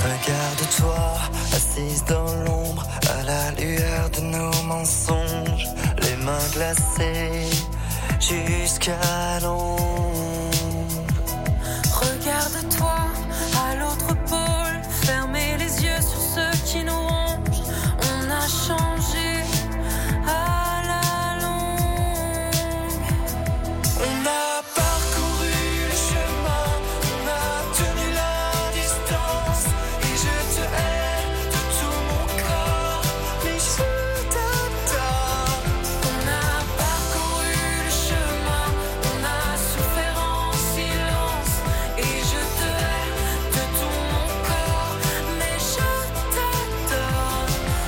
Regarde-toi, assise dans l'ombre, à la lueur de nos mensonges, les mains glacées jusqu'à l'ombre. Regarde-toi à l'autre pôle, fermez les yeux sur ceux qui nous rongent. On a changé à la longue. On a parcouru le chemin, on a tenu la distance, et je te hais de tout mon corps, mais je t'adore. On a parcouru le chemin, on a souffert en silence, et je te hais de tout mon corps, mais je t'adore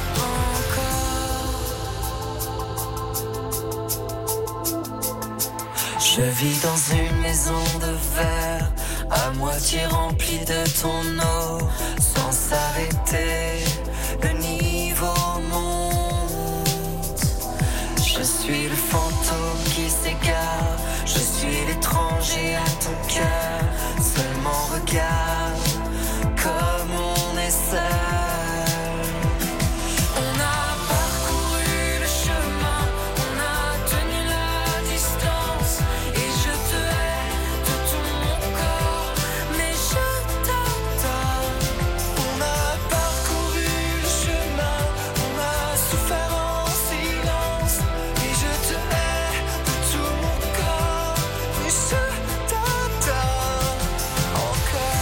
encore. Je vis dans une maison de verre, à moitié remplie de ton eau, sans s'arrêter, le niveau monte. Je suis le fantôme qui s'égare, je suis l'étranger à ton cœur, seulement regarde comme on est seul. On a parcouru le chemin, on a tenu la distance, et je te hais de tout mon corps, mais je t'adore. On a parcouru le chemin, on a souffert en silence, et je te hais de tout mon corps, mais je t'adore encore.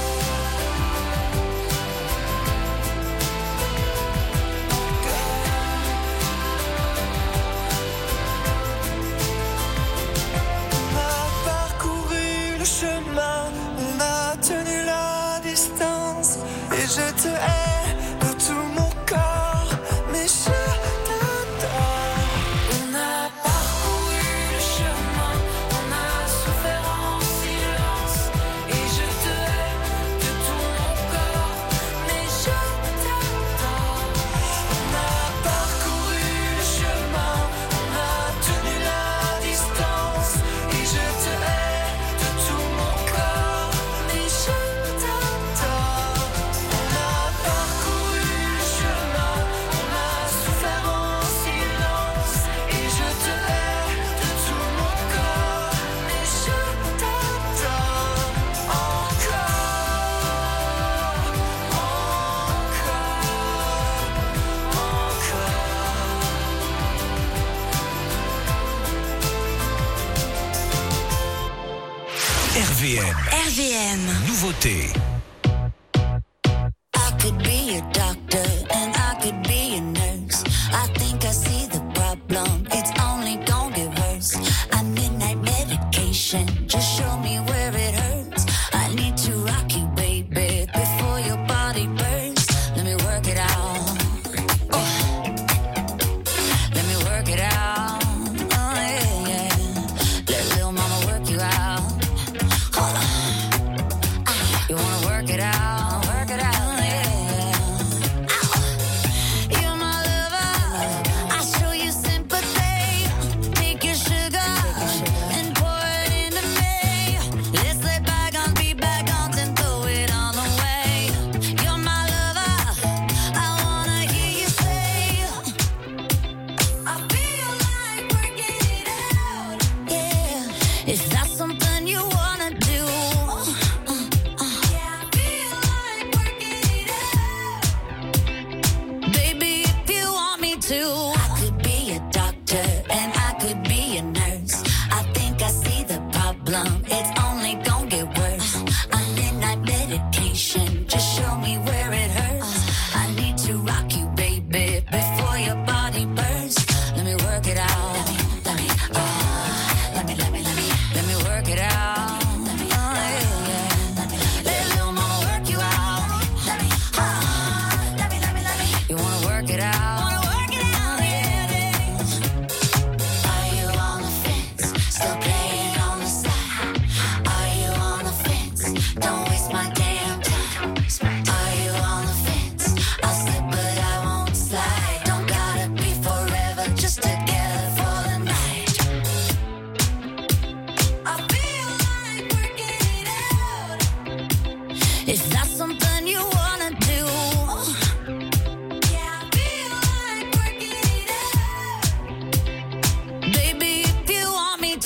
On a parcouru le chemin, on a tenu la distance, et je te hais de tout mon corps, mais je t'adore. On a parcouru le chemin, on a souffert en silence, et je te hais de tout mon corps, mais je t'adore. On a parcouru le chemin, on a tenu la distance, et je te hais de tout mon corps, mais je t'adore. On a parcouru le chemin, on a souffert en silence, et je te hais de tout mon corps, mais je t'adore encore, RVM. Nouveauté. I could be your doctor and I could be your nurse. I think I see the problem, it's only gonna get worse. I midnight medication, just show me where it hurts. I need to rock you, baby, before your body burns. Let me work it out. Let me work it out. Oh yeah, yeah. Let little mama work you out. Hold on. You wanna work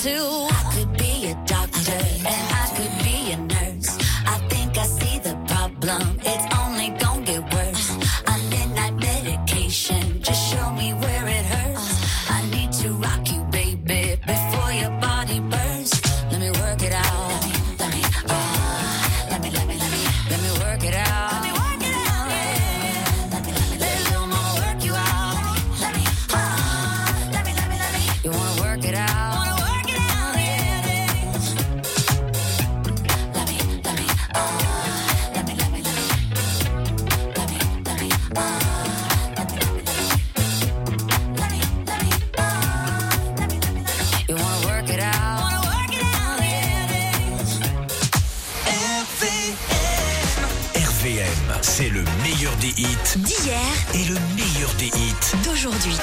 too. I could be a doctor and I could be a nurse. I think I see the problem. It's only gonna get worse. A midnight medication. Just show me where it hurts. I need to rock you, baby, before your body bursts. Let me work it out. Let me work it out. Let me work it out. Let little mama work you out. You wanna work it out? Wanna work it out? Yeah. Let me. You wanna work it out? Wanna work it out? Yeah. RVM, c'est le meilleur des hits D'hier et le meilleur des hits d'aujourd'hui.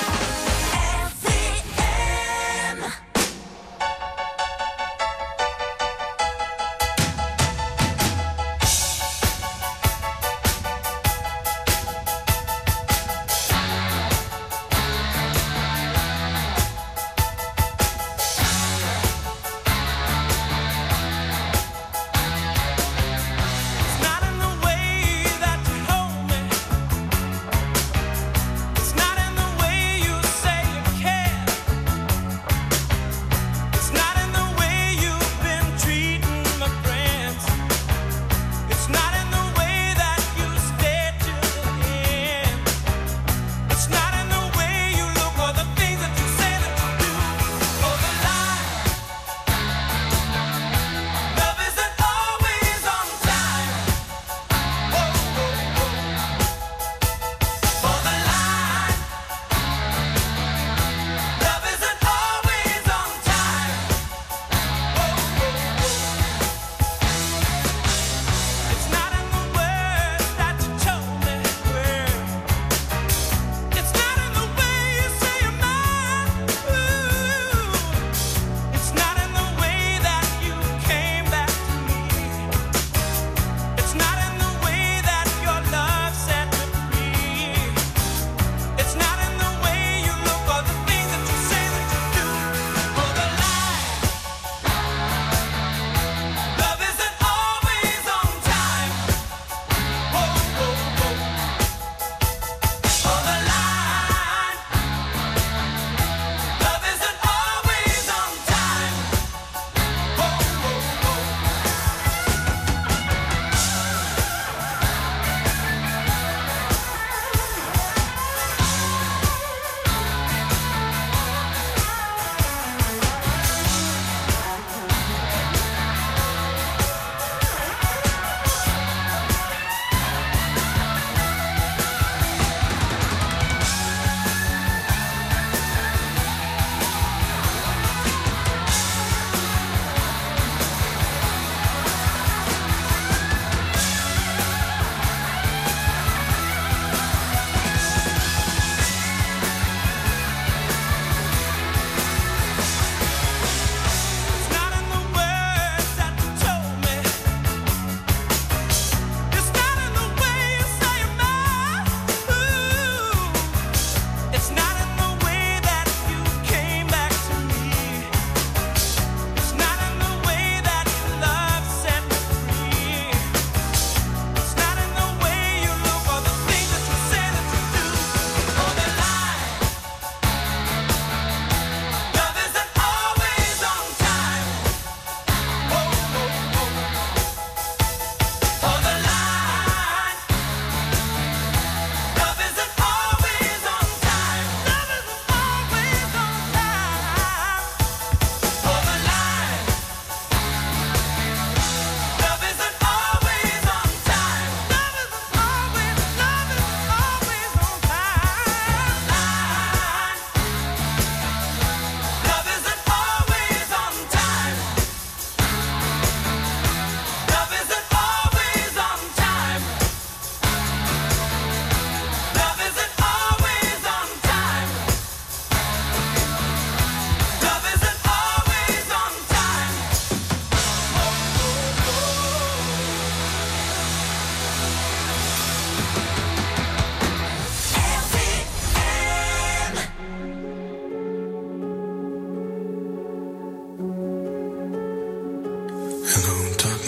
It's not in the way that you hold me. It's not in the way you say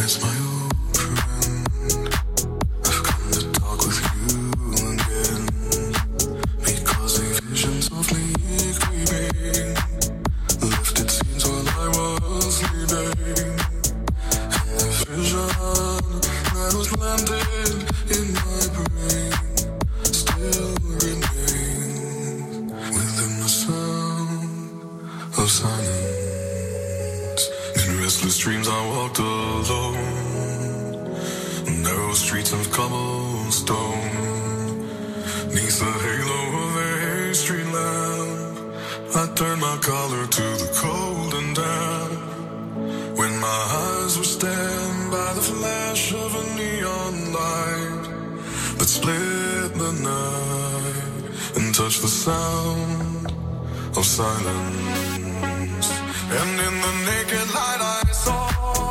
miss my old friend. I've come to talk with you again, because a vision softly creeping lifted scenes while I was sleeping, and the vision that was planted in my brain still remains within the sound of silence. In restless dreams I walked alone, narrow streets of cobblestone, neath the halo of a street lamp. I turned my collar to the cold and damp, when my eyes were stabbed by the flash of a neon light that split the night and touched the sound of silence. And in the naked light I saw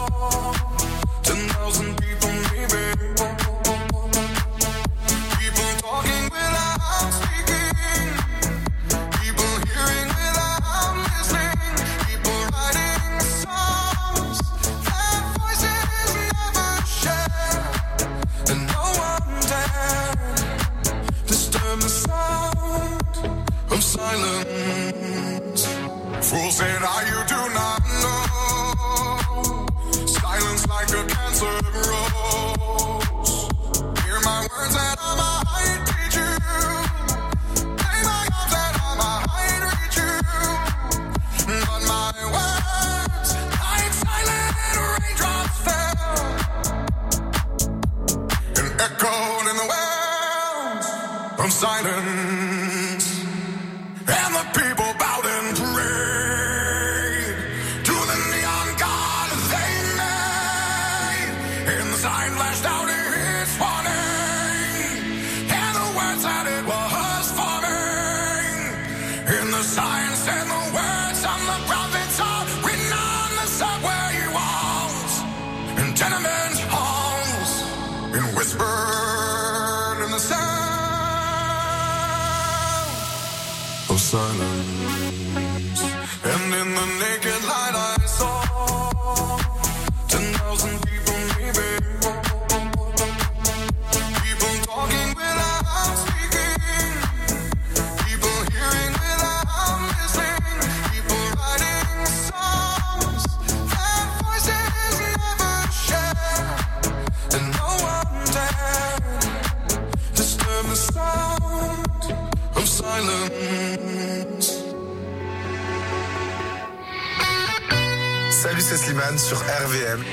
10,000 people maybe, people talking without speaking, people hearing without listening, people writing songs that voices never share, and no one dared disturb the sound of silence. Fools said, you do not know. Silence like a cancer grows. Hear my words that I might teach you. Play my arms that I might reach you. But my words, like silent raindrops fell and echoed in the wells of silence. And the people bowed and prayed to the neon god they made. And the sign flashed out its warning, and the words that it was forming. And the sign said the words on the prophets are written on the subway walls and tenement halls, and whispered in the sound of silence. And in the naked light I saw 10,000 people maybe, people talking without speaking, people hearing without listening, people writing songs that voices never share, and no one dared disturb the sound of silence. Salut, c'est Slimane sur RVM.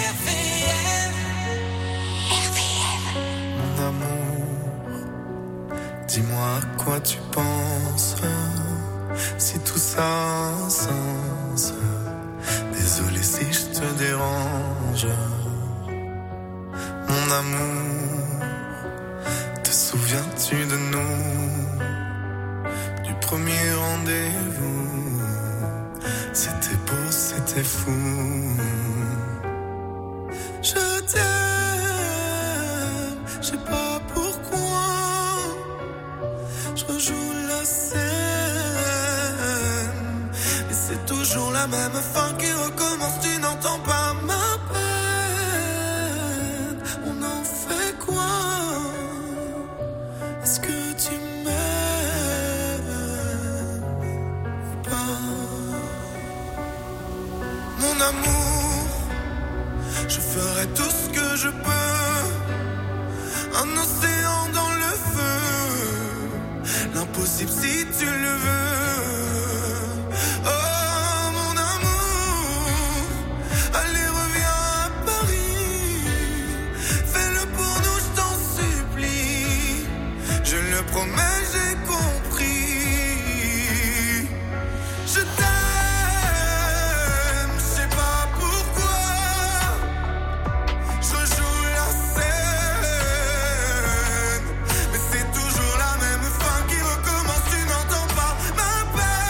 Mon amour, dis-moi à quoi tu penses, si tout ça a un sens. Désolé si je te dérange. Mon amour, te souviens-tu de nous, du premier rendez-vous? C'était beau, c'était fou. Je t'aime, je sais pas pourquoi. Je rejoue la scène, mais c'est toujours la même fin qui recommence. Tu n'entends pas ma peine. On en fait quoi? Est-ce que tu m'aimes ou pas? Mon amour, je ferai tout ce que je peux. Un océan dans le feu, l'impossible si tu le veux. Oh mon amour, allez reviens à Paris. Fais-le pour nous, je t'en supplie. Je le promets, j'ai compris. Je t'aime. My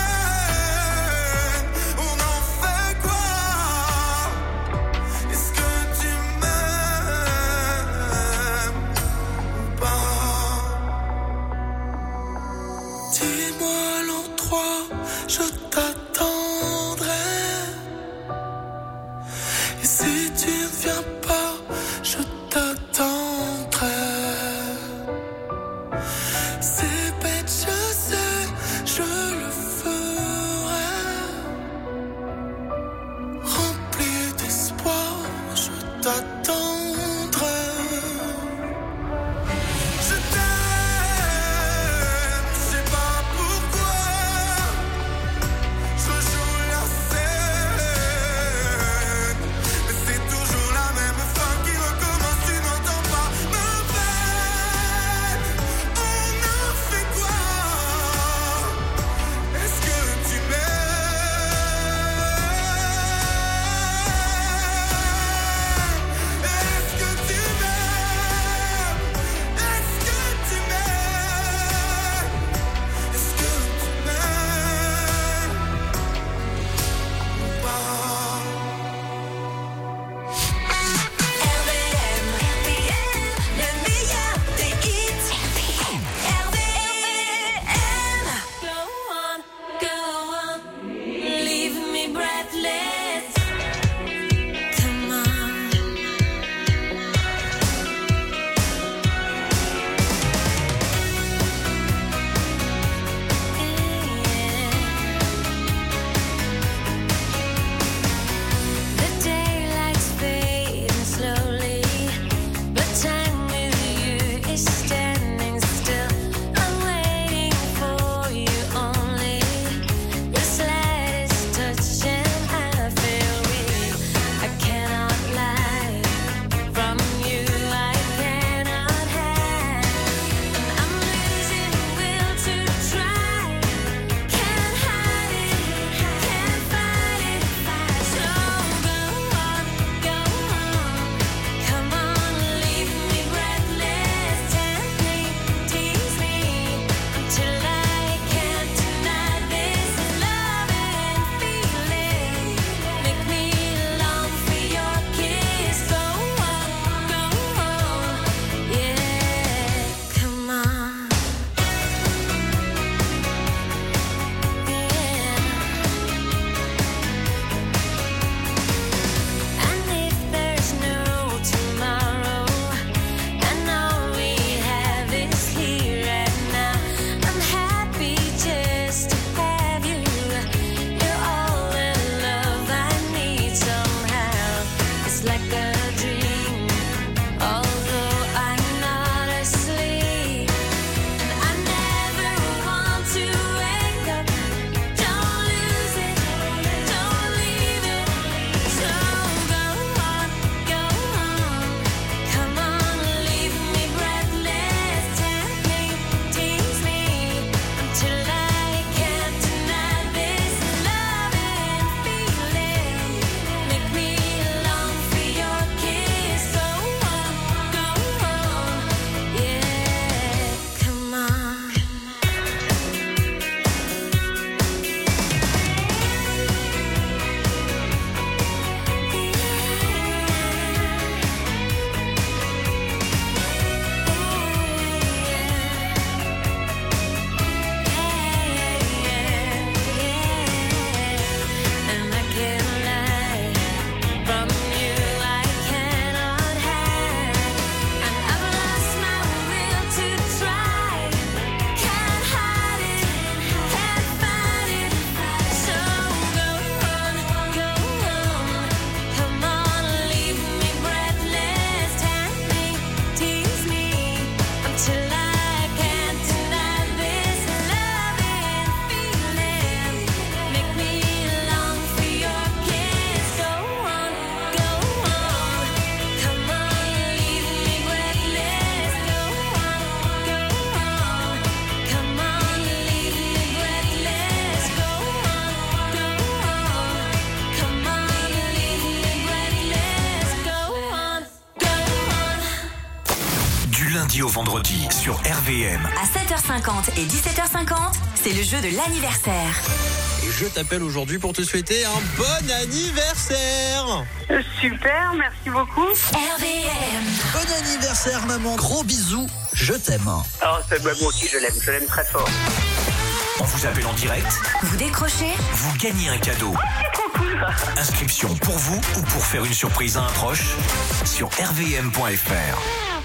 lundi au vendredi sur RVM. À 7h50 et 17h50, c'est le jeu de l'anniversaire. Et je t'appelle aujourd'hui pour te souhaiter un bon anniversaire. Super, merci beaucoup. RVM. Bon anniversaire maman, gros bisous, je t'aime. Oh, moi aussi je l'aime très fort. On vous appelle en direct, Vous décrochez? vous gagnez un cadeau. Inscription pour vous ou pour faire une surprise à un proche sur rvm.fr.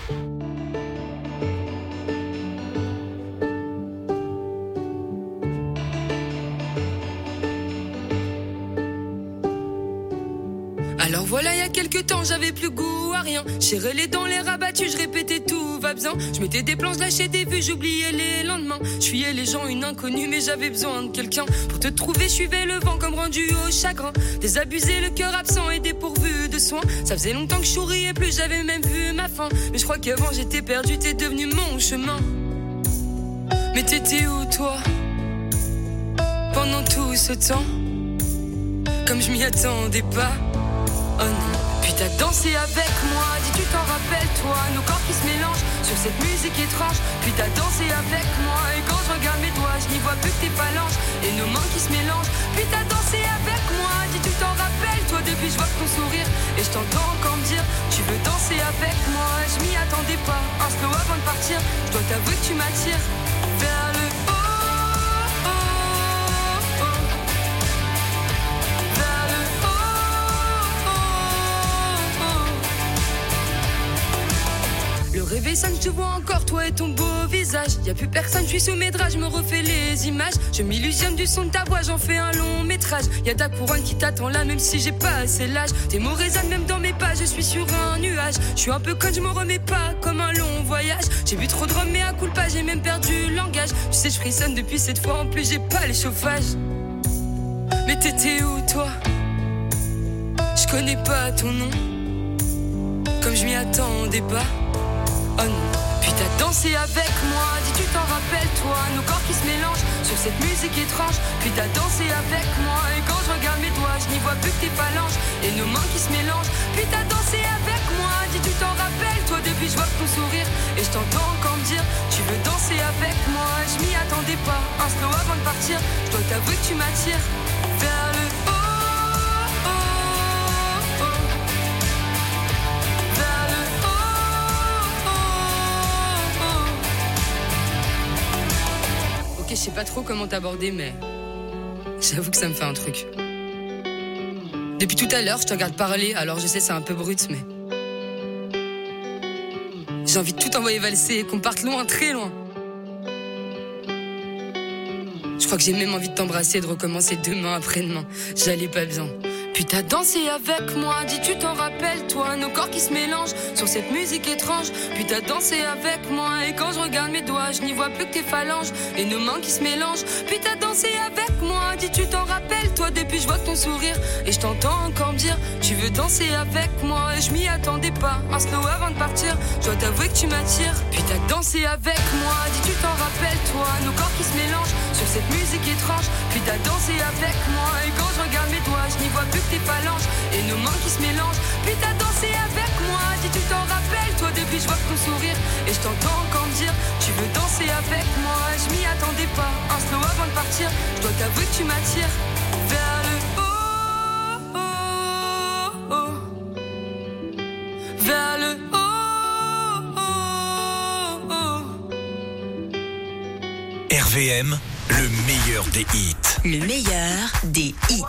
Alors voilà, il y a quelques temps, j'avais plus goût à rien. Serré les dents, les rabattus, je répétais tout va bien. Je mettais des planches, lâchais des vues, j'oubliais les lendemains. Je fuyais les gens, une inconnue, mais j'avais besoin de quelqu'un. Pour te trouver, je suivais le vent comme rendu au chagrin. Désabusé, le cœur absent et dépourvu de soins. Ça faisait longtemps que je souriais plus, j'avais même vu ma fin. Mais je crois qu'avant j'étais perdu, t'es devenu mon chemin. Mais t'étais où toi? Pendant tout ce temps, comme je m'y attendais pas. Oh non, puis t'as dansé avec moi, dis tu t'en rappelles toi, nos corps qui se mélangent sur cette musique étrange. Puis t'as dansé avec moi, et quand je regarde mes doigts, je n'y vois plus que tes phalanges et nos mains qui se mélangent. Puis t'as dansé avec moi, dis tu t'en rappelles toi, depuis je vois ton sourire et je t'entends encore me dire tu veux danser avec moi. Je m'y attendais pas, un slow avant de partir, je dois t'avouer que tu m'attires vers le haut. Le réveil sonne, je te vois encore, toi et ton beau visage. Y'a plus personne, je suis sous mes draps, je me refais les images. Je m'illusionne du son de ta voix, j'en fais un long métrage. Y'a ta couronne qui t'attend là, même si j'ai pas assez l'âge. Tes mots résonnent même dans mes pas, je suis sur un nuage. Je suis un peu conne, je m'en remets pas, comme un long voyage. J'ai bu trop de rhum, mais à coup pas, j'ai même perdu le langage. Tu sais, je frissonne depuis cette fois, en plus j'ai pas les chauffages. Mais t'étais où toi? Je connais pas ton nom, comme je m'y attendais pas. Oh non. Puis t'as dansé avec moi, dis tu t'en rappelles toi, nos corps qui se mélangent sur cette musique étrange. Puis t'as dansé avec moi, et quand je regarde mes doigts, je n'y vois plus que tes phalanges et nos mains qui se mélangent. Puis t'as dansé avec moi, dis tu t'en rappelles toi, depuis je vois ton sourire et je t'entends encore me dire tu veux danser avec moi. Je m'y attendais pas, un slow avant de partir, je dois t'avouer que tu m'attires vers le haut. Je sais pas trop comment t'aborder, mais j'avoue que ça me fait un truc. Depuis tout à l'heure, je te regarde parler, alors je sais c'est un peu brut, mais j'ai envie de tout envoyer valser et qu'on parte loin, très loin. Je crois que j'ai même envie de t'embrasser et de recommencer demain, après-demain. J'allais pas bien. Puis t'as dansé avec moi, dis tu t'en rappelles toi, nos corps qui se mélangent sur cette musique étrange. Puis t'as dansé avec moi, et quand je regarde mes doigts, je n'y vois plus que tes phalanges et nos mains qui se mélangent. Puis t'as dansé avec moi, dis tu t'en rappelles toi, depuis je vois ton sourire et je t'entends encore me dire tu veux danser avec moi. Et je m'y attendais pas, un slow avant de partir, je dois t'avouer que tu m'attires. Puis t'as dansé avec moi, dis tu t'en rappelles toi, nos corps qui se mélangent sur cette musique étrange. Puis t'as dansé avec moi, et quand je regarde mes doigts, je n'y vois plus que tes phalanges et nos mains qui se mélangent. Puis t'as dansé avec moi, dis tu t'en rappelles toi, depuis je vois ton sourire et je t'entends encore me dire tu veux danser avec moi. Je m'y attendais pas, un slow avant de partir, je dois t'avouer que tu m'attires vers le haut, vers le haut. RVM, le meilleur des hits. Le meilleur des hits.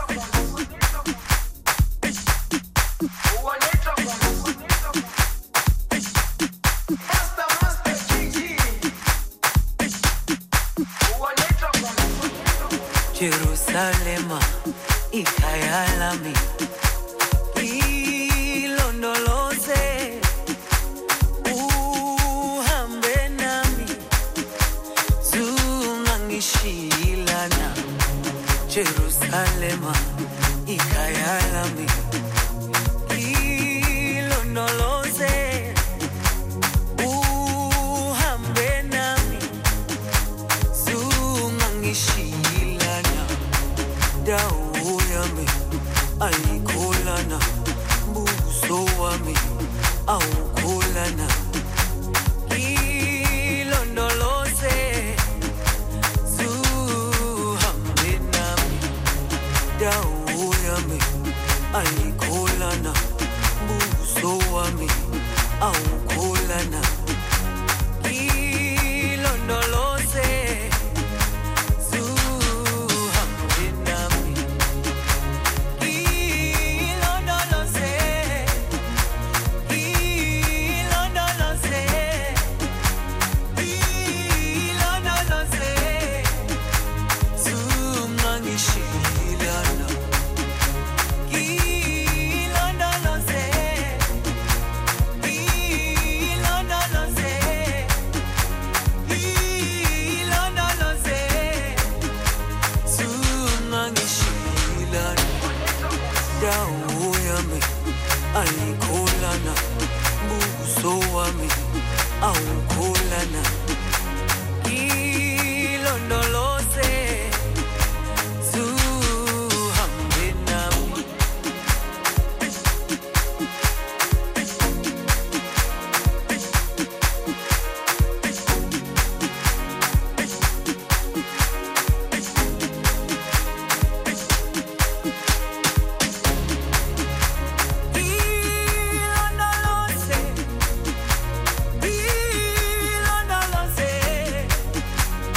Jerusalema, ikhaya lami, ilondoloze, uhambe nami, zungangishilana. Jerusalema, ikhaya lami, ilondoloze, uhambe nami, zungangishilana. Dawo yami ayikholana, buso wami awukholana, dawo yami ayikholana buso wami awukholana ilondoloze zuhambe nami ilondoloze ilondoloze ilondoloze zungangishilana ilondoloze ilondoloze ilondoloze zungangishilana dawo yami ayikholana buso wami awukholana ilondoloze zuhambe nami ilondoloze ilondoloze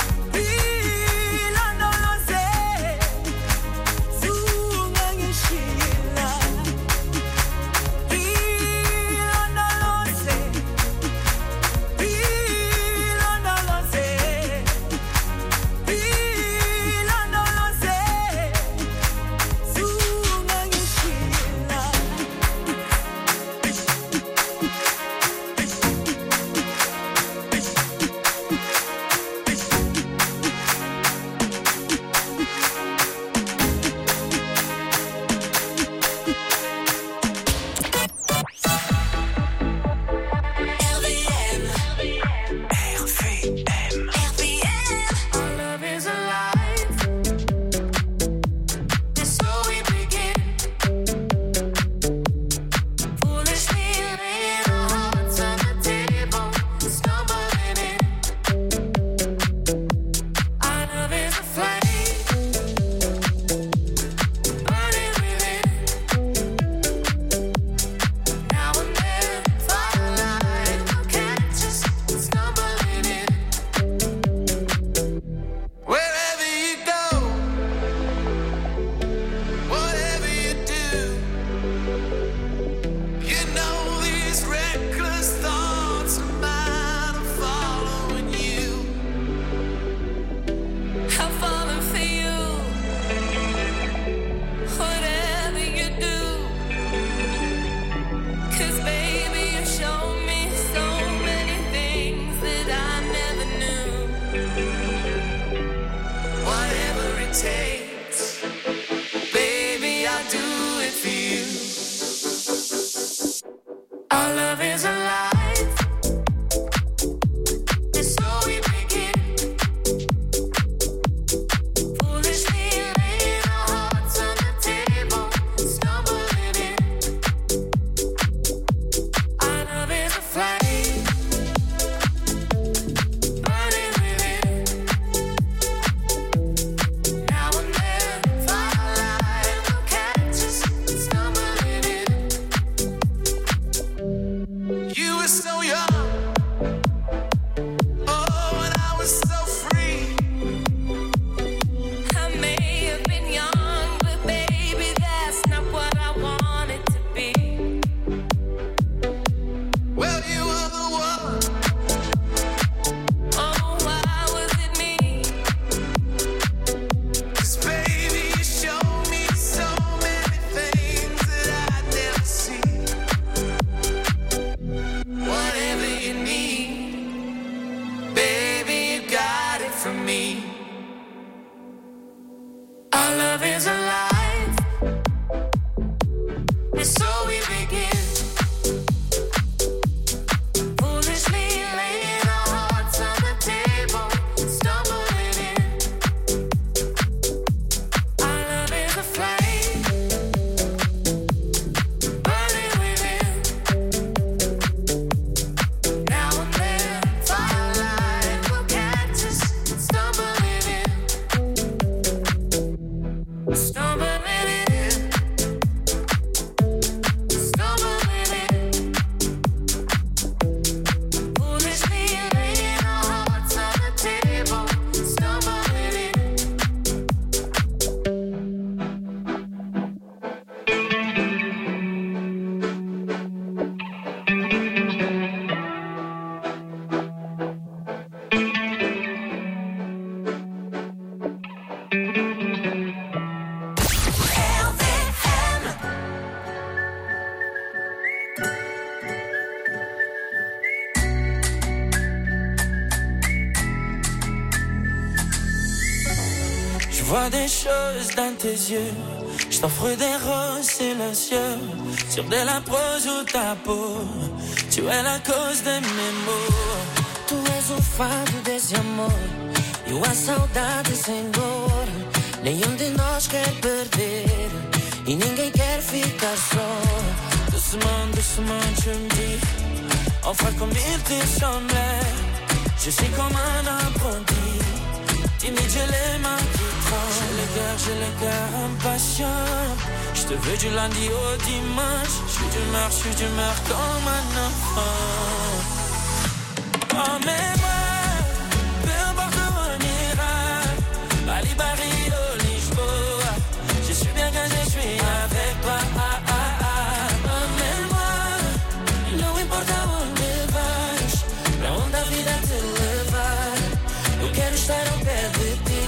vois des choses dans tes yeux. Je t'offre des roses silencieux sur de la prose ou ta peau. Tu es la cause de mes maux. Tu és o fado desse amor e a saudade sem dor. Nenhum de nós quer perder e ninguém quer ficar só. Doucement, doucement, tu me dis enfin comme il te semblait. Je suis comme un apprenti, timide, j'ai les mains qui tremblent. J'ai le cœur impatient. Je te veux du lundi au dimanche. Je suis d'humeur comme un enfant. Emmène-moi, peu importe où on ira. Bali, Barrio, Lisboa. Je suis bien quand je suis avec toi. Emmène-moi, não importa onde vais, pra onde a vida te levar. Eu quero estar ao pé de ti.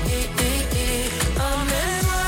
Emmène-moi,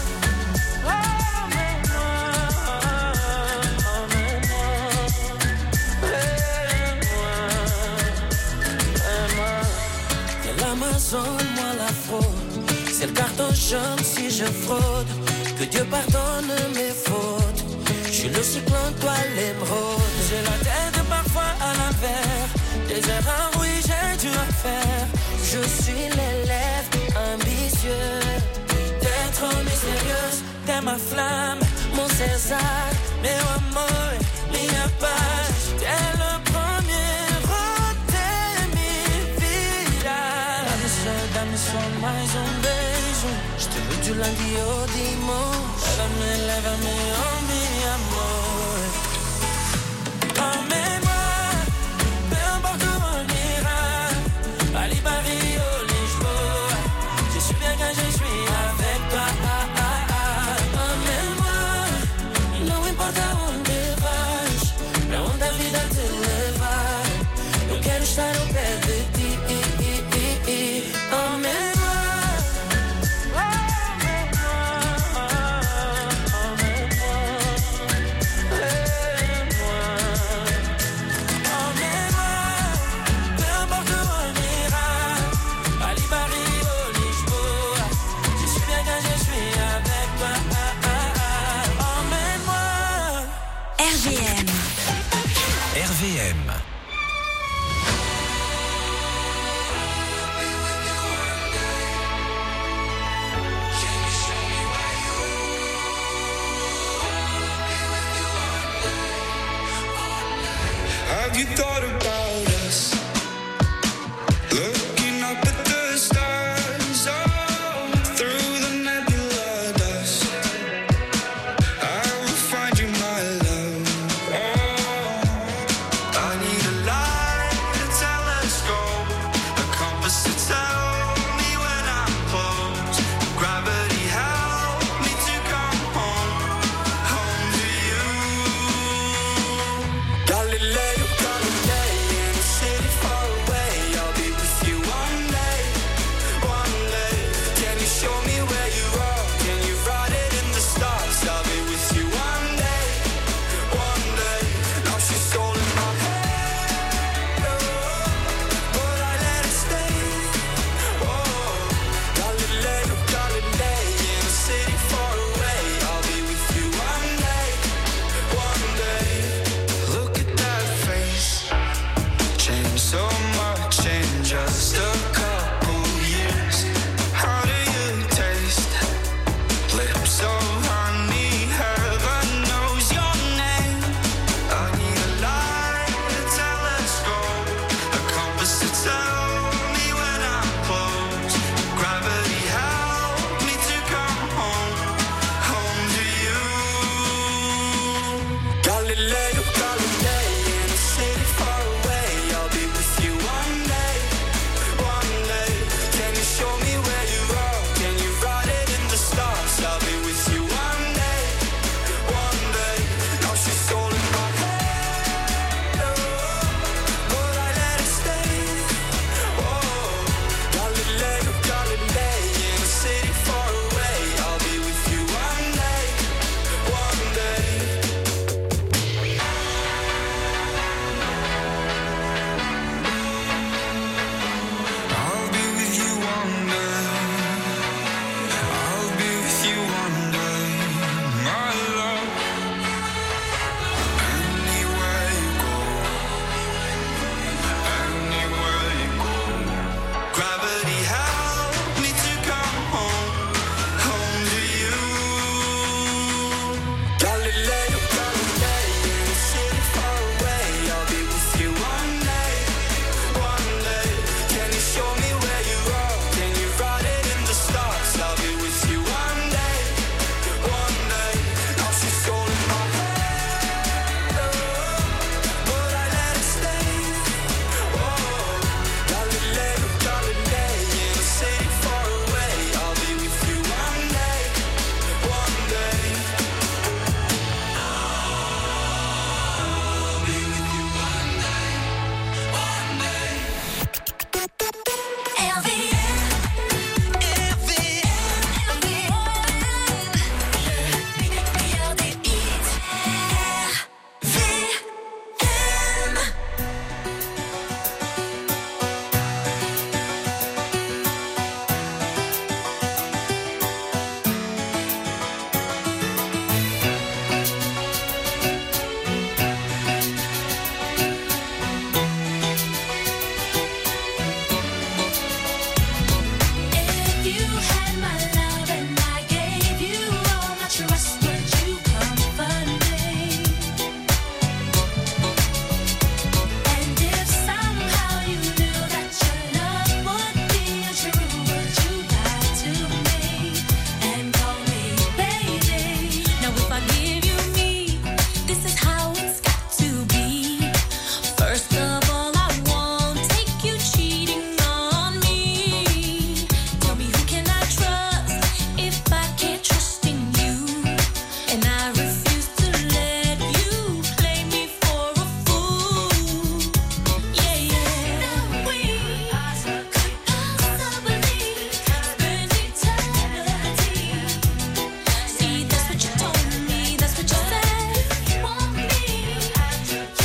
l'Amazone, moi la fraude. C'est le carton jaune si je fraude. Que Dieu pardonne mes fautes. Je suis le cyclone, toi l'émeraude. J'ai la tête parfois à l'envers. Des erreurs, oui, j'ai dû en faire. Je suis l'élève ambitieux. T'es trop mystérieuse, t'es ma flamme, mon César. Meu amor, minha paz. T'es le premier rote, mi vida. Dá-me só mais beijo. Je te veux du lundi au dimanche. Lève-me, oh mi amor. Emmène-moi, peu importe où on ira. Bali, Barrio, Lisboa. Je suis bien quand je suis avec toi. Emmène-moi, não importa onde vais, pra onde a vida te levar. Eu quero estar ao pé de ti. Emmène-moi. RVM. Have you thought about us? Looking up at the stars, oh, through the nebula dust. I will find you, my love. Oh, I need a light, a telescope, a compass to tell me when I'm close. Gravity help me to come home, home to you. Galileo, Galilei, and trust, would you comfort me? And if somehow you knew that your love would be untrue, would you lie to me and call me baby? Now if I give you me, this is how it's got to be. First of all, I won't take you cheating on me. Tell me, who can I trust if I can't trust in you? And I refuse to let you play me for a fool. Yeah, yeah. Now we could possibly spend eternity. See, that's what you told me, that's what you said. You want me, you have to be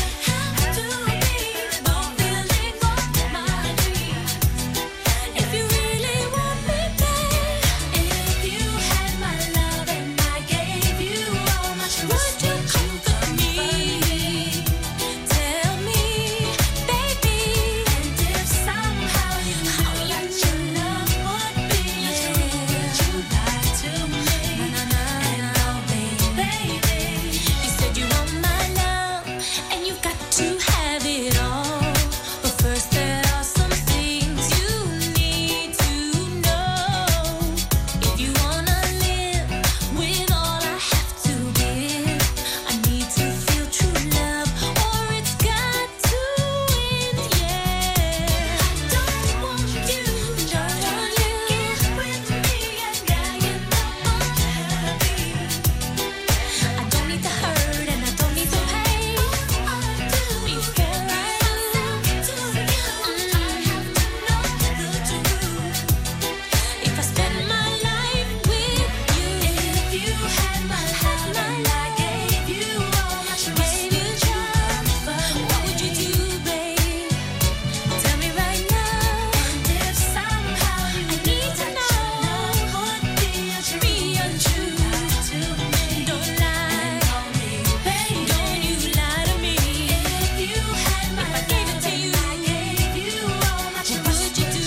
fulfilling all my dreams. If you really want me back, if you had my love and I gave you all my trust, would you comfort me? Tell me, baby. And if somehow you knew that your love would be untrue, would you lie to me and call me baby? You said you want my love and you've got to have it all, but first there are some things you need to know. If you wanna live with all I have to give, I need to feel true love or it's got to end, yeah. I don't want you just to get with me and now you know I'm happy. I don't need the hurt and I don't need the pain. All I do is get myself to you. I have to know the truth. If I spend my life with you, if you had my love and I gave you all my trust, would you comfort me? What would you do, babe? Tell me right now. And if somehow you need to know would be untrue, don't lie, don't you lie to me. If you had my love, I gave you all my trust, what would you do?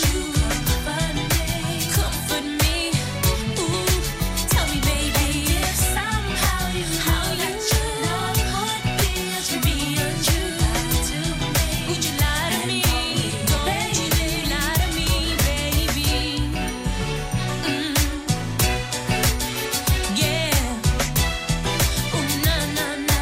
Comfort me, ooh, tell me, baby. If somehow you know that your love would be untrue, would you lie to me? Don't you lie to me, baby. Yeah. Ooh, na na na.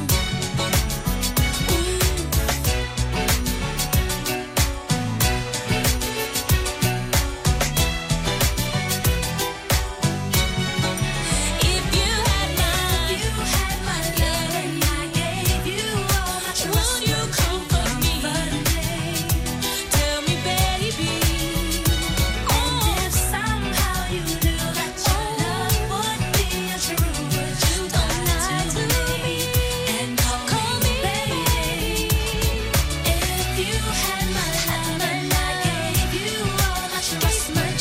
If you had my love and I gave you all my trust, would you comfort me? Tell me, baby. And if somehow you knew that your love would be untrue, would you lie to me and call me baby? If you had my love and I gave you all my trust, what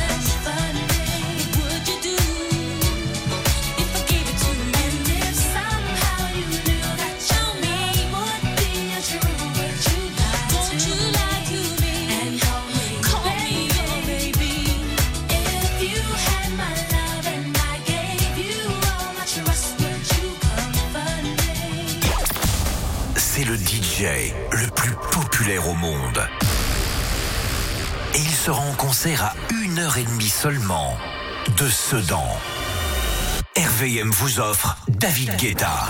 would you do if I gave it to you? And if somehow you knew that your love would be untrue, would you lie to me and call me baby? If you had my love and I gave you all my trust, would you comfort me? C'est le DJ le plus populaire au monde. Et il sera en concert à 1h30 seulement de Sedan. RVM vous offre David Guetta.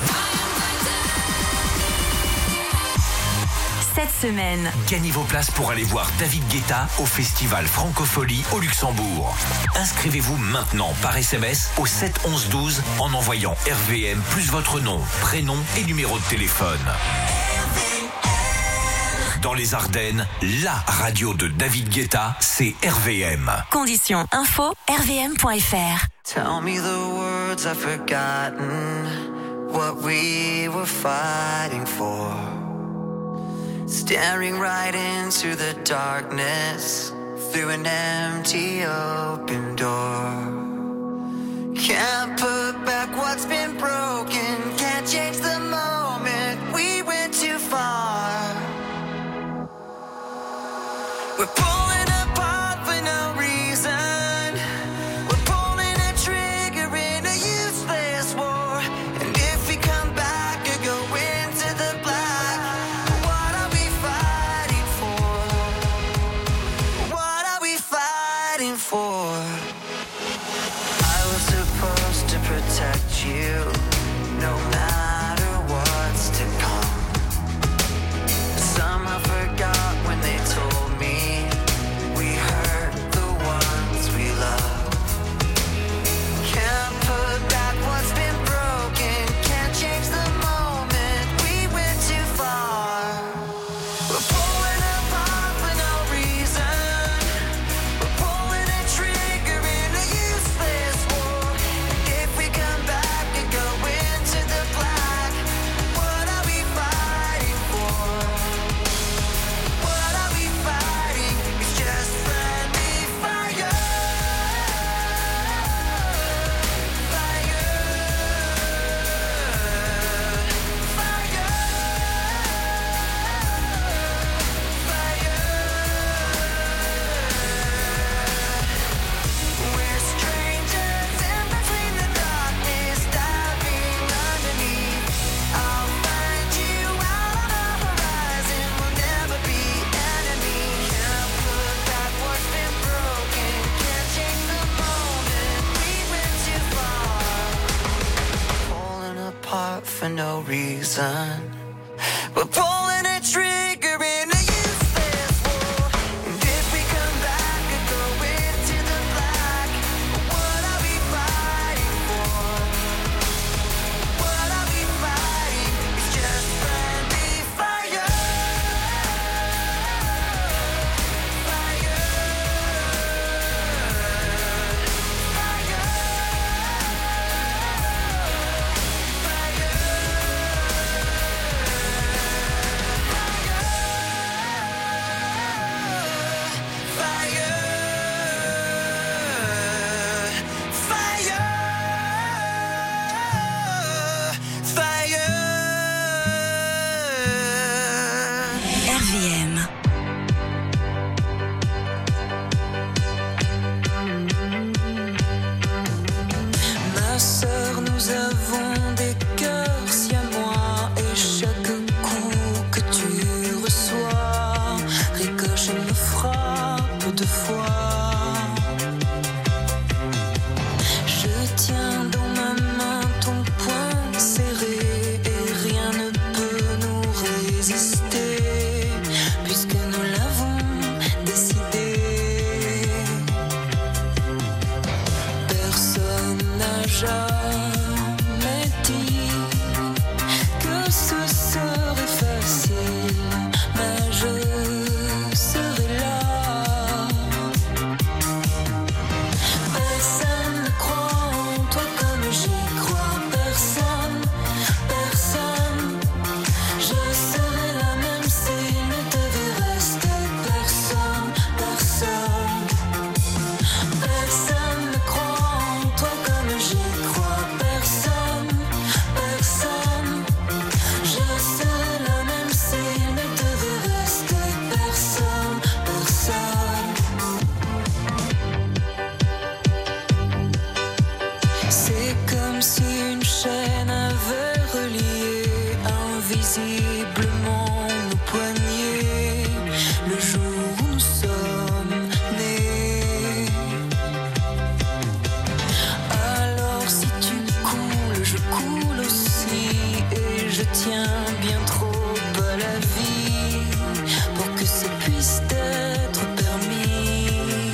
Cette semaine, Gagnez vos places pour aller voir David Guetta au festival Francophonie au Luxembourg. Inscrivez-vous maintenant par SMS au 7 11 12 en envoyant RVM plus votre nom, prénom et numéro de téléphone. Dans les Ardennes, la radio de David Guetta, c'est RVM. conditions info rvm.fr. Tell me the words I've forgotten, what we were fighting for. Staring right into the darkness, through an empty open door. Can't put back what's been broken, can't change the moment, we went too far. We're pulling apart for no reason. We're pulling a trigger in a useless apart for no reason. We're pulling a trigger in a useless war. And if we come back and go into the black, what are we fighting for? What are we fighting? It's just friendly fire. RVM. Ma sœur, nous avons des cœurs siamois et chaque coup que tu reçois ricoche et me frappe deux fois. Je tiens dans ma main ton poing serré et rien ne peut nous résister puisque nous l'avons décidé. Personne n'a jamais dit que ce serait facile, mais je serai là. Personne ne croit en toi comme j'y crois. Personne, personne. Je serai là même s'il ne devait rester personne, personne. Personne ne croit en toi comme j'y crois. Personne, personne. Je serai là même s'il ne devait rester personne, personne. C'est comme si une chaîne avait relié invisiblement nos poignets le jour où nous sommes nés. Alors si tu coules, je coule aussi et je tiens bien trop à la vie pour que ça puisse être permis.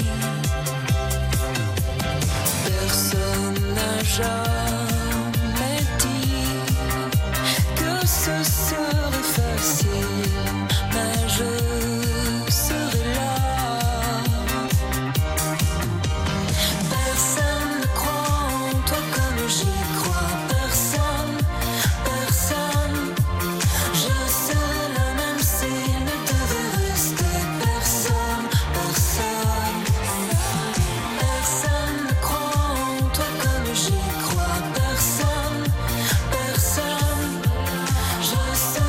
Personne n'a jamais dit que ce serait facile, mais je serai là. Personne ne croit en toi comme j'y crois. Personne, personne. Je serai là même s'il ne devait rester personne, personne. Personne ne croit en toi comme j'y crois. Personne, personne. Je serai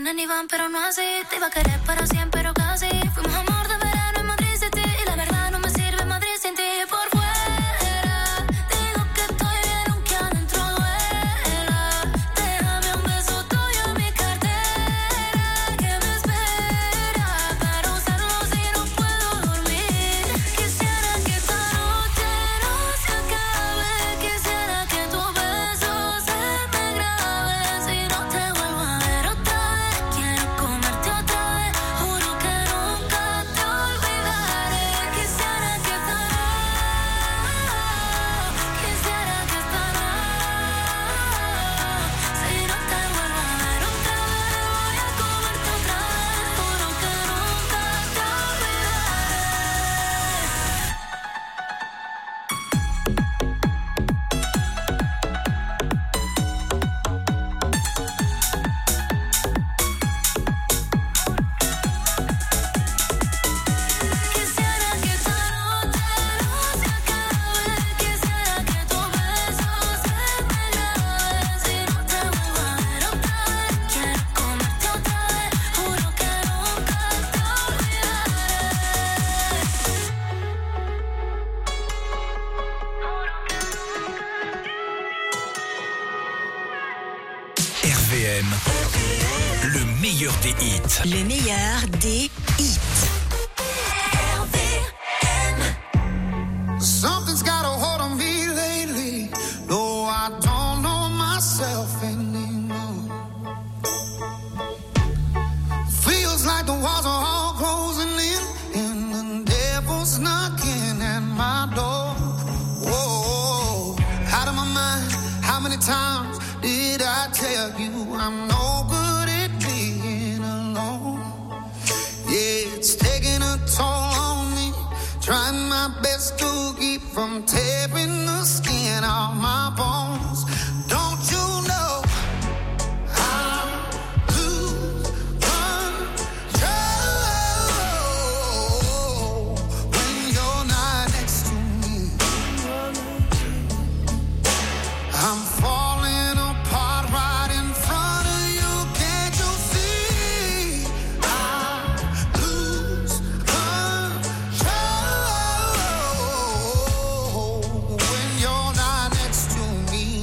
vienen y van, pero no así. Te iba a querer para siempre, pero casi. Fuimos amor de verano en Madrid City. Y la verdad no me sirve Madrid sin ti. Por fuera digo que estoy bien, aunque adentro duela. Déjame un beso tuyo en mi cartera que me espera para usarlo si no puedo dormir. Quisiera que esta noche no se acabe. Quisiera que tus besos se me graben. Si no te vuelvo a ver otra vez, quiero comerte otra vez. Juro que nunca te olvidaré. Quisiera que esta quisiera que esta si no te vuelvo a ver otra vez, voy a comerte otra vez. Juro que nunca te Quisiera que esta noche no se acabe. Quisiera que tus besos se me graben. Si no te vuelvo a ver otra vez, quiero comerte otra vez. Juro que nunca te RVM, le meilleur des hits. Le meilleur des hits. Something's got a hold on me lately, though I don't know myself anymore. Feels like the walls are all closing in, and the devil's knocking at my door. Whoa, out of my mind, how many times did I tell you I'm no good at being alone? Yeah, it's taking a toll on me, trying my best to keep from tearing the skin off my bones. Don't you know I lose control when you're not next to me? I'm falling apart right in front of you. Can't you see? I lose control when you're not next to me.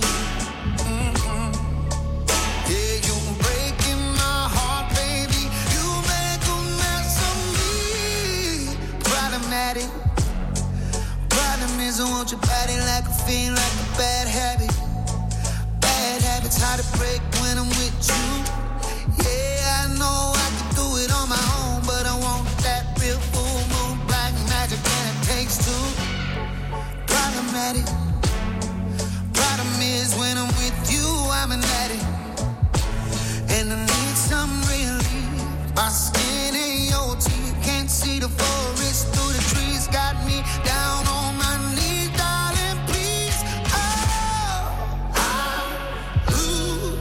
Yeah, you're breaking my heart, baby. You make a mess of me. Problematic. Problem is I want your body like a fiend, like a bad habit. Bad habits hard to break when I'm with you. Yeah, I know I can do it on my own, but I want that real full moon black magic, and it takes two. Problematic. Problem is when I'm with you, I'm an addict, and I need some relief. My skin and your teeth can't see the forest through the trees. Got me down on my knees, darling, please. Oh, I lose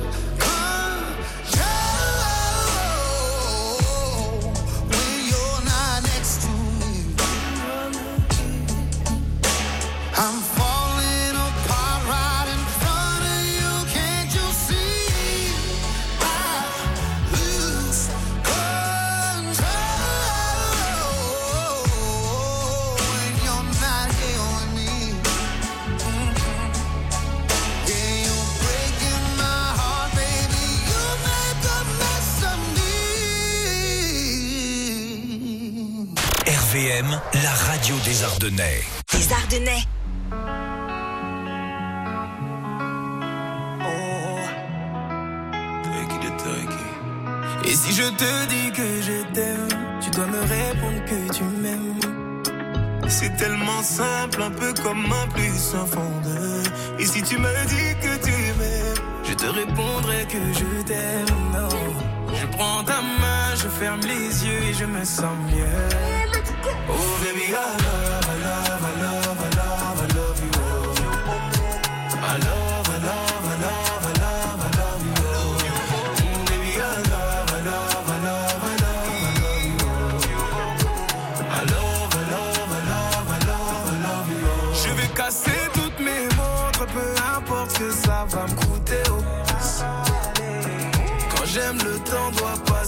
control when you're not next to me. I'm falling apart right in front of you. Can't you see? I lose control when you're not here with me. Yeah, you're breaking my heart, baby. You make a mess of me. RVM, la radio des Ardennais. Les Ardennais. Et si je te dis que je t'aime, tu dois me répondre que tu m'aimes. C'est tellement simple, un peu comme un plus un fond de. Et si tu me dis que tu m'aimes, je te répondrai que je t'aime. Oh. Je prends ta main, je ferme les yeux et je me sens mieux. Oh baby, I love, I love, I love, I love, I love you. I love, I love, I love, I love, I love you. Baby, I love, I love, I love, I love, I love you. I love, I love, I love, I love, I love you. Je vais casser toutes mes montres, peu importe ce que ça va me coûter. Quand j'aime, le temps doit pas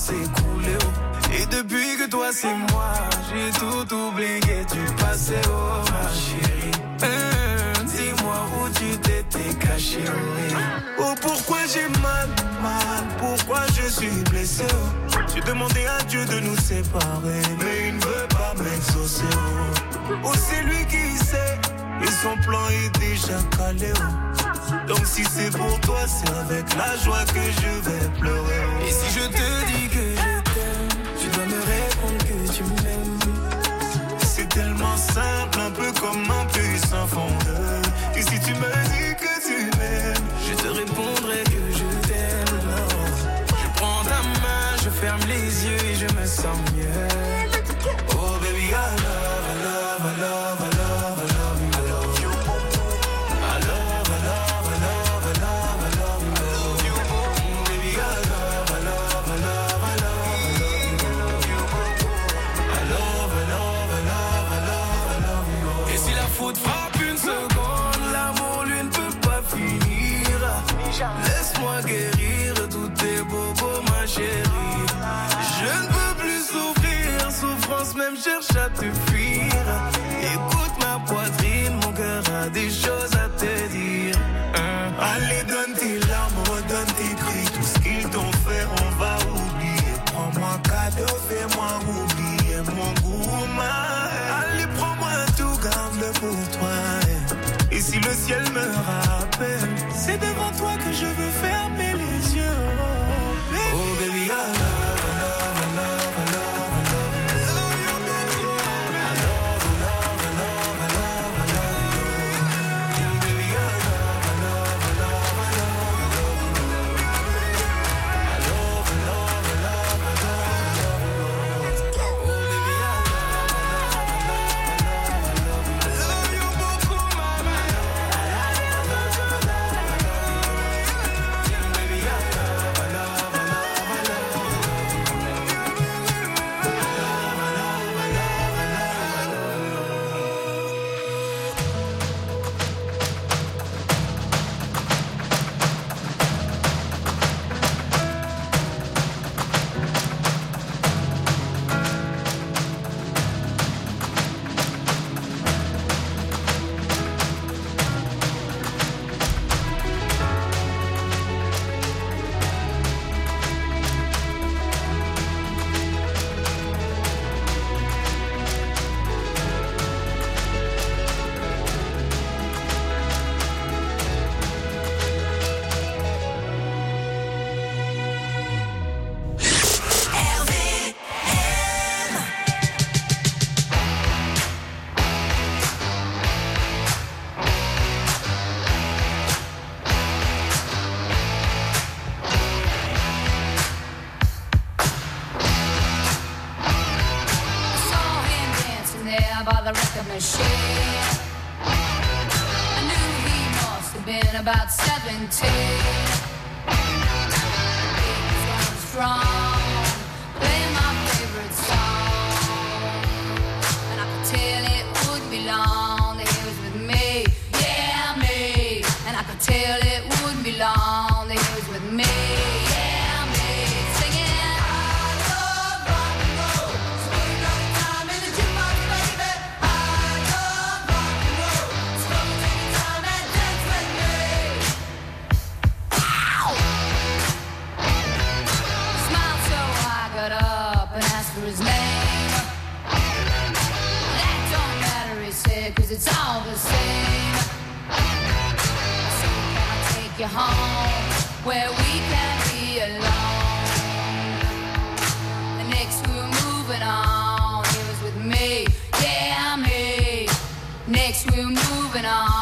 s'écrouler. Et depuis que toi c'est moi, j'ai tout oublié du passé, oh ma chérie. Dis-moi où tu t'étais caché, oui. Oh pourquoi j'ai mal, pourquoi je suis blessé, oh. J'ai demandé à Dieu de nous séparer, mais il ne veut pas m'exaucer, oh. Oh c'est lui qui sait, et son plan est déjà calé, oh. Donc si c'est pour toi, c'est avec la joie que je vais pleurer, oh. Et si je te dis que je t'aime, tu dois me répondre que tu m'aimes. C'est tellement simple, un peu comme un puissant fondeur. Et si tu me dis que tu m'aimes, je te répondrai que je t'aime. Je prends ta main, je ferme les yeux et je me sens mieux. Oh baby, I love, I love, I love, I love, I love you. I love you. I love, I love, I love, I love, I love you. I love you. Baby, I love, I love, I love, I love, I love you. I love, I love, I love, I love, I love you. Et si la faute frappe une seconde, l'amour lui ne peut pas finir. Laisse-moi guérir tous tes bobos, ma chérie. Je ne peux plus souffrir, souffrance même cherche à te fuir. Écoute ma poitrine, mon cœur a des choses à te dire. Allez, donne tes larmes, redonne tes cris. Tout ce qu'ils t'ont fait, on va oublier. Prends-moi cadeau, fais-moi oublier mon goût, allez, prends-moi tout, garde-le pour toi. Et si le ciel me rappelle, c'est devant toi que je veux fermer les yeux. Oh baby, I love, I love, I love, I love, I love you. I love, I love, I love, I love, I love you. Baby, I love, I love, I love, I love, I love you. I love, I love, I love, I love, I love you. Oh baby, I love, I love, I love, I love, I love you beaucoup, mama. I love, I love, I love, I love, baby, I love, I love, I love, I love, I love you. By the record machine, I knew he must have been about 17. He was going strong, playing my favorite song, and I could tell it wouldn't be long that he was with me, yeah me. And I could tell it wouldn't be long that he was with me, yeah me. Singing. His name. That don't matter, he said, 'cause it's all the same. So can I take you home where we can be alone? The next we were moving on, he was with me, yeah me. Next we were moving on.